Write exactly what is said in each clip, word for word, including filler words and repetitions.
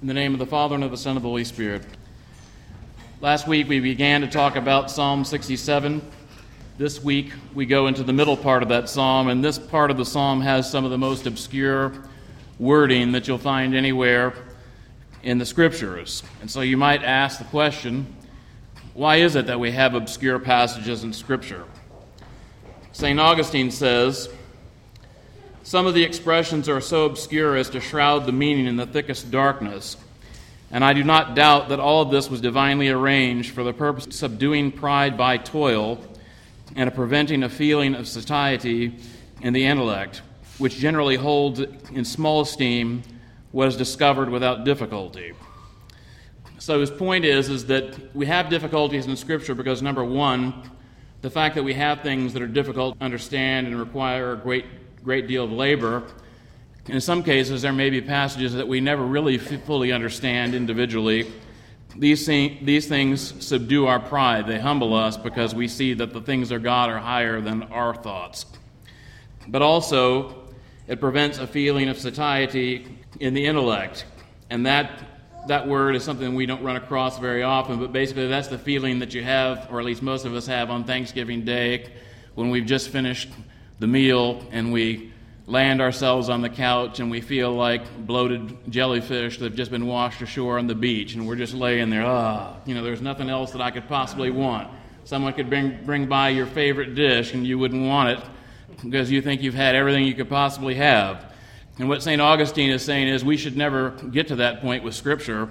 In the name of the Father, and of the Son, and of the Holy Spirit. Last week we began to talk about Psalm sixty-seven. This week we go into the middle part of that psalm, and this part of the psalm has some of the most obscure wording that you'll find anywhere in the Scriptures. And so you might ask the question, why is it that we have obscure passages in Scripture? Saint Augustine says, "Some of the expressions are so obscure as to shroud the meaning in the thickest darkness, and I do not doubt that all of this was divinely arranged for the purpose of subduing pride by toil and of preventing a feeling of satiety in the intellect, which generally holds in small esteem what is discovered without difficulty." So his point is, is that we have difficulties in Scripture because, number one, the fact that we have things that are difficult to understand and require a great great deal of labor. In some cases, there may be passages that we never really f- fully understand individually. These, thing, these things subdue our pride. They humble us because we see that the things of God are higher than our thoughts. But also, it prevents a feeling of satiety in the intellect. And that, that word is something we don't run across very often, but basically that's the feeling that you have, or at least most of us have, on Thanksgiving Day when we've just finished the meal and we land ourselves on the couch and we feel like bloated jellyfish that have just been washed ashore on the beach, and we're just laying there, ah, you know, there's nothing else that I could possibly want. Someone could bring bring by your favorite dish and you wouldn't want it because you think you've had everything you could possibly have. And what Saint Augustine is saying is we should never get to that point with Scripture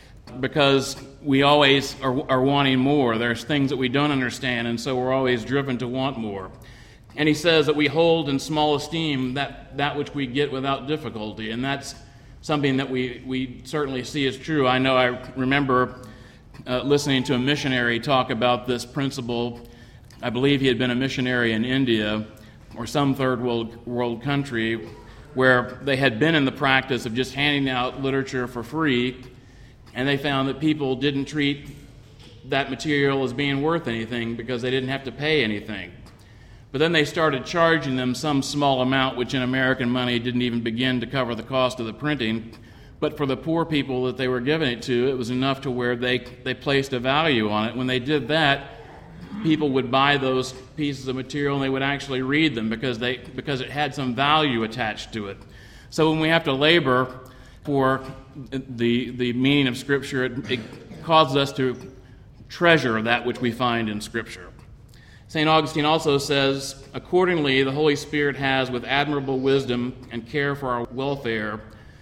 because we always are, are wanting more. There's things that we don't understand, and so we're always driven to want more. And he says that we hold in small esteem that, that which we get without difficulty, and that's something that we, we certainly see as true. I know I remember uh, listening to a missionary talk about this principle. I believe he had been a missionary in India or some third world, world country where they had been in the practice of just handing out literature for free, and they found that people didn't treat that material as being worth anything because they didn't have to pay anything. But then they started charging them some small amount, which in American money didn't even begin to cover the cost of the printing. But for the poor people that they were giving it to, it was enough to where they, they placed a value on it. When they did that, people would buy those pieces of material and they would actually read them because they because it had some value attached to it. So when we have to labor for the, the meaning of Scripture, it, it causes us to treasure that which we find in Scripture. Saint Augustine also says, "Accordingly, the Holy Spirit has, with admirable wisdom and care for our welfare,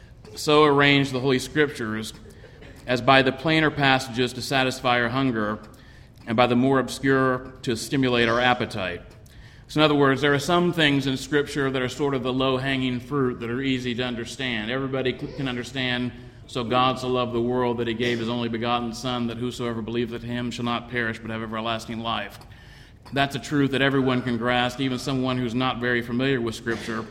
so arranged the Holy Scriptures as by the plainer passages to satisfy our hunger, and by the more obscure to stimulate our appetite." So in other words, there are some things in Scripture that are sort of the low-hanging fruit that are easy to understand. Everybody can understand, "So God so loved the world that he gave his only begotten Son, that whosoever believeth in him shall not perish but have everlasting life." That's a truth that everyone can grasp, even someone who's not very familiar with Scripture.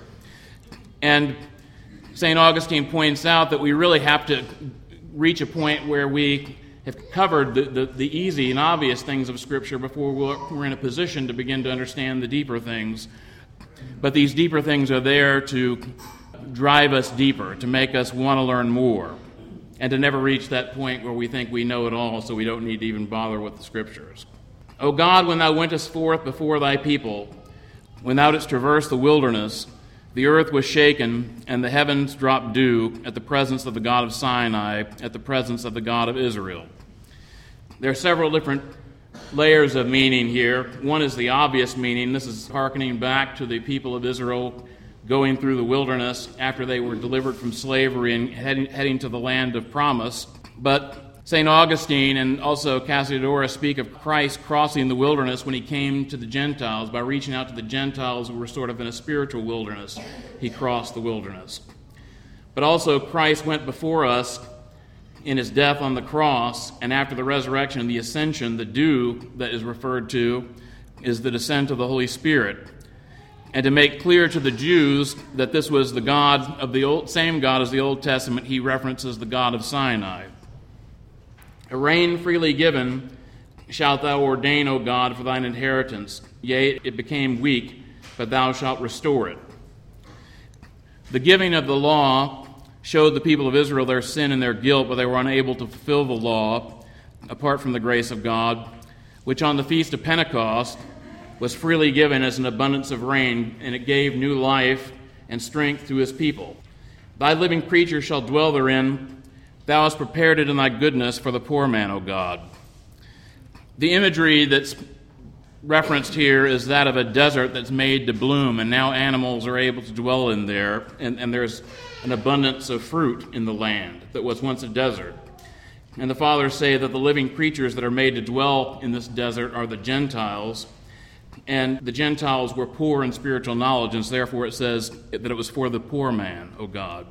And Saint Augustine points out that we really have to reach a point where we have covered the, the, the easy and obvious things of Scripture before we're, we're in a position to begin to understand the deeper things. But these deeper things are there to drive us deeper, to make us want to learn more, and to never reach that point where we think we know it all, so we don't need to even bother with the Scriptures. "O God, when thou wentest forth before thy people, when thou didst traverse the wilderness, the earth was shaken, and the heavens dropped dew at the presence of the God of Sinai, at the presence of the God of Israel." There are several different layers of meaning here. One is the obvious meaning. This is hearkening back to the people of Israel going through the wilderness after they were delivered from slavery and heading, heading to the land of promise. But Saint Augustine and also Cassiodorus speak of Christ crossing the wilderness when he came to the Gentiles. By reaching out to the Gentiles who were sort of in a spiritual wilderness, he crossed the wilderness. But also Christ went before us in his death on the cross, and after the resurrection and the ascension, the dew that is referred to is the descent of the Holy Spirit. And to make clear to the Jews that this was the God of the old, same God as the Old Testament, he references the God of Sinai. "A rain freely given shalt thou ordain, O God, for thine inheritance. Yea, it became weak, but thou shalt restore it." The giving of the law showed the people of Israel their sin and their guilt, but they were unable to fulfill the law apart from the grace of God, which on the Feast of Pentecost was freely given as an abundance of rain, and it gave new life and strength to his people. Thy living creature shall dwell therein. Thou hast prepared it in thy goodness for the poor man, O God. The imagery that's referenced here is that of a desert that's made to bloom, and now animals are able to dwell in there, and, and there's an abundance of fruit in the land that was once a desert. And the fathers say that the living creatures that are made to dwell in this desert are the Gentiles, and the Gentiles were poor in spiritual knowledge, and so therefore it says that it was for the poor man, O God.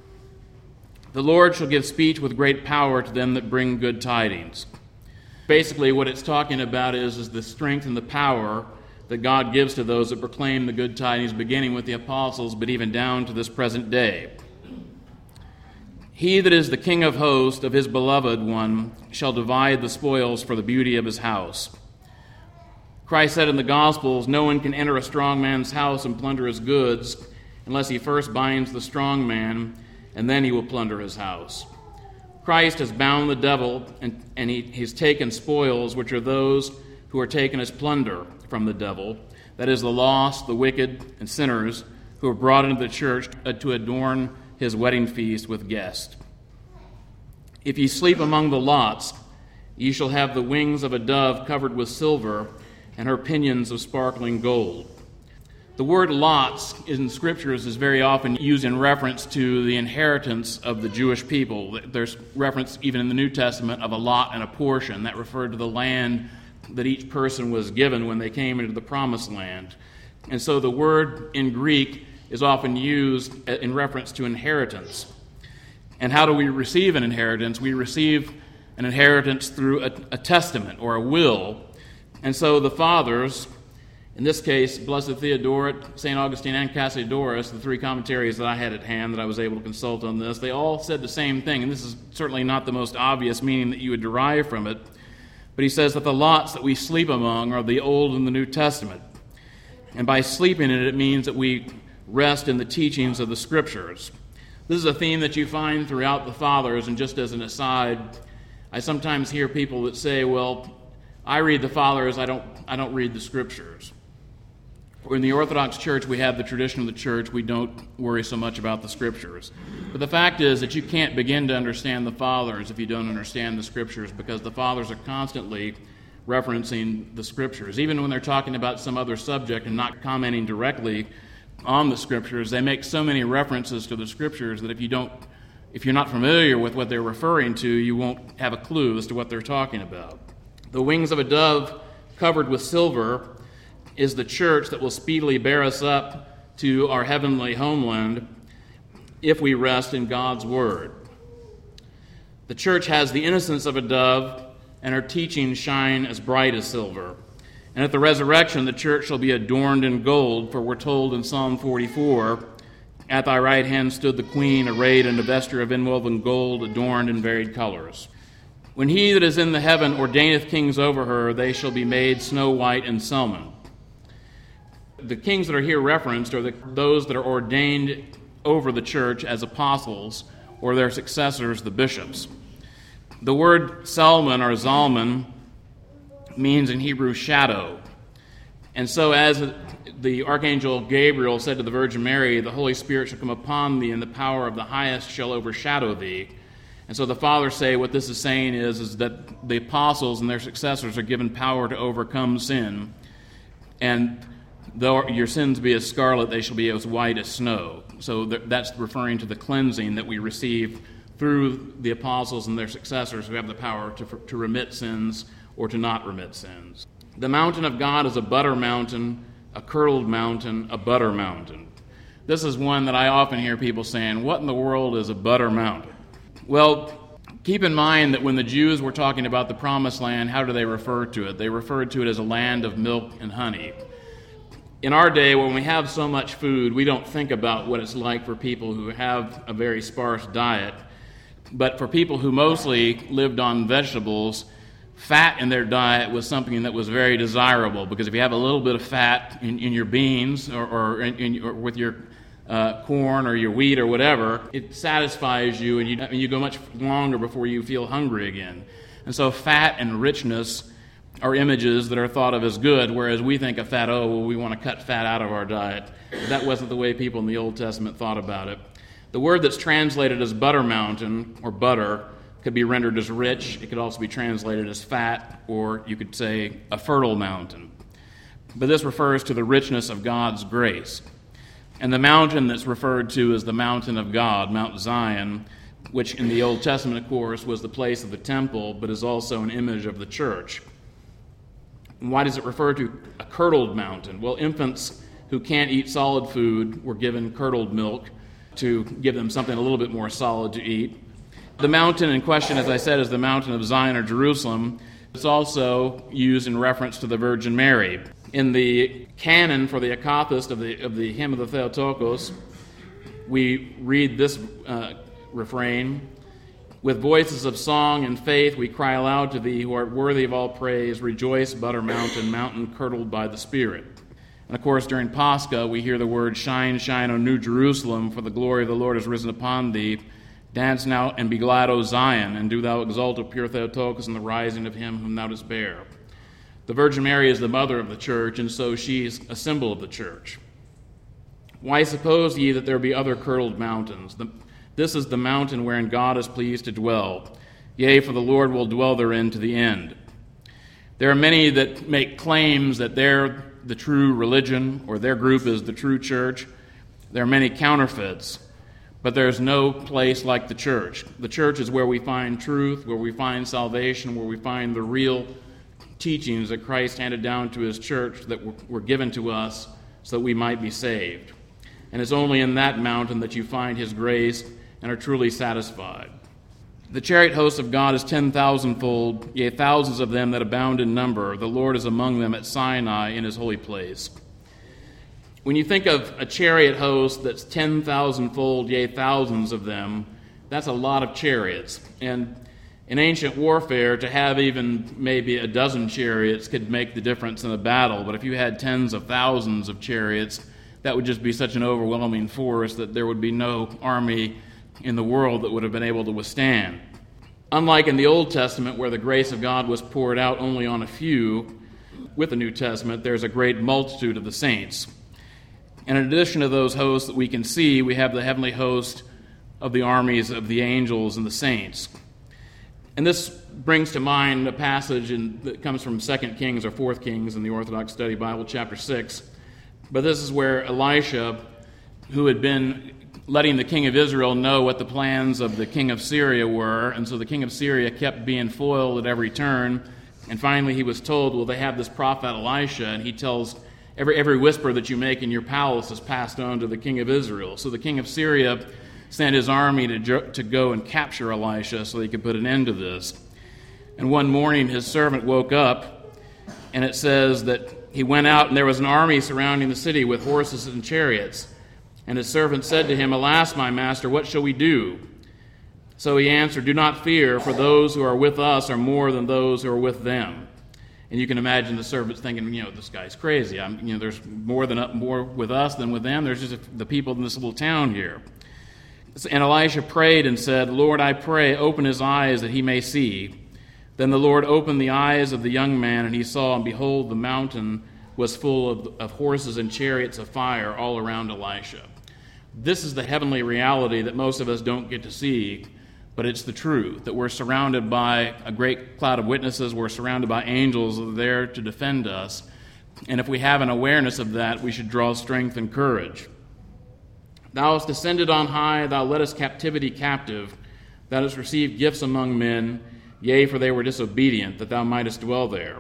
The Lord shall give speech with great power to them that bring good tidings. Basically, what it's talking about is, is the strength and the power that God gives to those that proclaim the good tidings, beginning with the apostles, but even down to this present day. He that is the King of hosts of his beloved one shall divide the spoils for the beauty of his house. Christ said in the Gospels, no one can enter a strong man's house and plunder his goods unless he first binds the strong man, and then he will plunder his house. Christ has bound the devil, and, and he, he's taken spoils, which are those who are taken as plunder from the devil, that is, the lost, the wicked, and sinners who are brought into the church to adorn his wedding feast with guests. If ye sleep among the lots, ye shall have the wings of a dove covered with silver, and her pinions of sparkling gold. The word lots in scriptures is very often used in reference to the inheritance of the Jewish people. There's reference even in the New Testament of a lot and a portion. That referred to the land that each person was given when they came into the promised land. And so the word in Greek is often used in reference to inheritance. And how do we receive an inheritance? We receive an inheritance through a, a testament or a will. And so the fathers, in this case, Blessed Theodoret, Saint Augustine, and Cassiodorus, the three commentaries that I had at hand that I was able to consult on this, they all said the same thing, and this is certainly not the most obvious meaning that you would derive from it, but he says that the lots that we sleep among are the Old and the New Testament. And by sleeping in it, it means that we rest in the teachings of the Scriptures. This is a theme that you find throughout the Fathers, and just as an aside, I sometimes hear people that say, well, I read the Fathers, I don't, I don't read the Scriptures. In the Orthodox Church, we have the tradition of the Church. We don't worry so much about the Scriptures. But the fact is that you can't begin to understand the Fathers if you don't understand the Scriptures, because the Fathers are constantly referencing the Scriptures. Even when they're talking about some other subject and not commenting directly on the Scriptures, they make so many references to the Scriptures that if you don't, if you're not familiar with what they're referring to, you won't have a clue as to what they're talking about. The wings of a dove covered with silver is the church that will speedily bear us up to our heavenly homeland if we rest in God's word. The church has the innocence of a dove, and her teachings shine as bright as silver. And at the resurrection, the church shall be adorned in gold, for we're told in Psalm forty-four, at thy right hand stood the queen, arrayed in a vesture of inwoven gold, adorned in varied colors. When he that is in the heaven ordaineth kings over her, they shall be made snow white and salmon. The kings that are here referenced are the, those that are ordained over the church as apostles, or their successors, the bishops. The word Salmon or Zalman means in Hebrew shadow. And so as the Archangel Gabriel said to the Virgin Mary, the Holy Spirit shall come upon thee, and the power of the highest shall overshadow thee. And so the fathers say what this is saying is, is that the apostles and their successors are given power to overcome sin. And though your sins be as scarlet, they shall be as white as snow. So that's referring to the cleansing that we receive through the apostles and their successors who have the power to, to remit sins or to not remit sins. The mountain of God is a butter mountain, a curdled mountain, a butter mountain. This is one that I often hear people saying, what in the world is a butter mountain? Well, keep in mind that when the Jews were talking about the Promised Land, how do they refer to it? They referred to it as a land of milk and honey. In our day, when we have so much food, we don't think about what it's like for people who have a very sparse diet. But for people who mostly lived on vegetables, fat in their diet was something that was very desirable, because if you have a little bit of fat in, in your beans or, or, in, in, or with your uh, corn or your wheat or whatever, it satisfies you, and you, and you go much longer before you feel hungry again. And so fat and richness are images that are thought of as good, whereas we think of fat, oh, well, we want to cut fat out of our diet. But that wasn't the way people in the Old Testament thought about it. The word that's translated as butter mountain or butter could be rendered as rich. It could also be translated as fat, or you could say a fertile mountain. But this refers to the richness of God's grace. And the mountain that's referred to is the mountain of God, Mount Zion, which in the Old Testament, of course, was the place of the temple, but is also an image of the church. And why does it refer to a curdled mountain? Well, infants who can't eat solid food were given curdled milk to give them something a little bit more solid to eat. The mountain in question, as I said, is the mountain of Zion or Jerusalem. It's also used in reference to the Virgin Mary. In the canon for the Akathist of the, of the hymn of the Theotokos, we read this uh, refrain, "With voices of song and faith we cry aloud to thee, who art worthy of all praise. Rejoice, butter mountain, mountain curdled by the Spirit." And of course, during Pascha, we hear the word, "Shine, shine, O New Jerusalem, for the glory of the Lord is risen upon thee. Dance now and be glad, O Zion, and do thou exult, O pure Theotokos, in the rising of him whom thou dost bear." The Virgin Mary is the mother of the church, and so she is a symbol of the church. "Why suppose ye that there be other curdled mountains? The, this is the mountain wherein God is pleased to dwell. Yea, for the Lord will dwell therein to the end." There are many that make claims that they're the true religion, or their group is the true church. There are many counterfeits. But there's no place like the church. The church is where we find truth, where we find salvation, where we find the real teachings that Christ handed down to his church that were given to us so that we might be saved. And it's only in that mountain that you find his grace and are truly satisfied. "The chariot host of God is ten thousandfold, yea, thousands of them that abound in number. The Lord is among them at Sinai in his holy place." When you think of a chariot host that's ten thousandfold, yea, thousands of them, that's a lot of chariots. And in ancient warfare, to have even maybe a dozen chariots could make the difference in a battle. But if you had tens of thousands of chariots, that would just be such an overwhelming force that there would be no army in the world that would have been able to withstand. Unlike in the Old Testament, where the grace of God was poured out only on a few, with the New Testament, there's a great multitude of the saints. And in addition to those hosts that we can see, we have the heavenly host of the armies of the angels and the saints. And this brings to mind a passage in, that comes from Second Kings or Fourth Kings in the Orthodox Study Bible, chapter six. But this is where Elisha, who had been letting the king of Israel know what the plans of the king of Syria were, and so the king of Syria kept being foiled at every turn, and finally he was told, well, they have this prophet Elisha, and he tells Every, every whisper that you make in your palace is passed on to the king of Israel. So the king of Syria sent his army to, to go and capture Elisha so he could put an end to this. And one morning his servant woke up, and it says that he went out, and there was an army surrounding the city with horses and chariots. And his servant said to him, "Alas, my master, what shall we do?" So he answered, "Do not fear, for those who are with us are more than those who are with them." And you can imagine the servants thinking, you know, this guy's crazy. I'm, you know, there's more than more with us than with them. There's just the people in this little town here. And Elisha prayed and said, "Lord, I pray, open his eyes that he may see." Then the Lord opened the eyes of the young man, and he saw, and behold, the mountain was full of, of horses and chariots of fire all around Elisha. This is the heavenly reality that most of us don't get to see. But it's the truth, that we're surrounded by a great cloud of witnesses. We're surrounded by angels that are there to defend us. And if we have an awareness of that, we should draw strength and courage. "Thou hast descended on high, thou leddest captivity captive. Thou hast received gifts among men, yea, for they were disobedient, that thou mightest dwell there."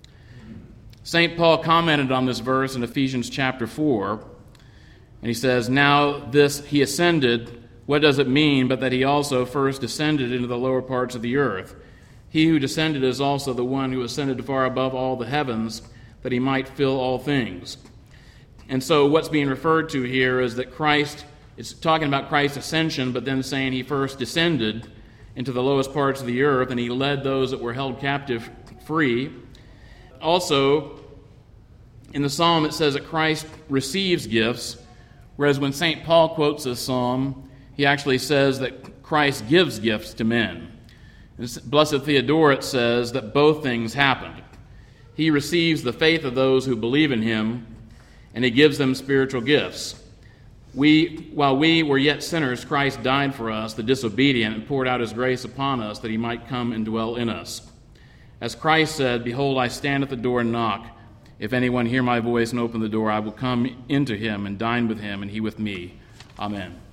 Saint Paul commented on this verse in Ephesians chapter four, and he says, "Now this he ascended, what does it mean but that he also first descended into the lower parts of the earth? He who descended is also the one who ascended far above all the heavens, that he might fill all things." And so what's being referred to here is that Christ, it's talking about Christ's ascension, but then saying he first descended into the lowest parts of the earth, and he led those that were held captive free. Also, in the psalm it says that Christ receives gifts, Whereas when Saint Paul quotes this psalm, he actually says that Christ gives gifts to men. In Blessed Theodore, it says that both things happened. He receives the faith of those who believe in him, and he gives them spiritual gifts. We, while we were yet sinners, Christ died for us, the disobedient, and poured out his grace upon us that he might come and dwell in us. As Christ said, "Behold, I stand at the door and knock. If anyone hear my voice and open the door, I will come into him and dine with him, and he with me." Amen.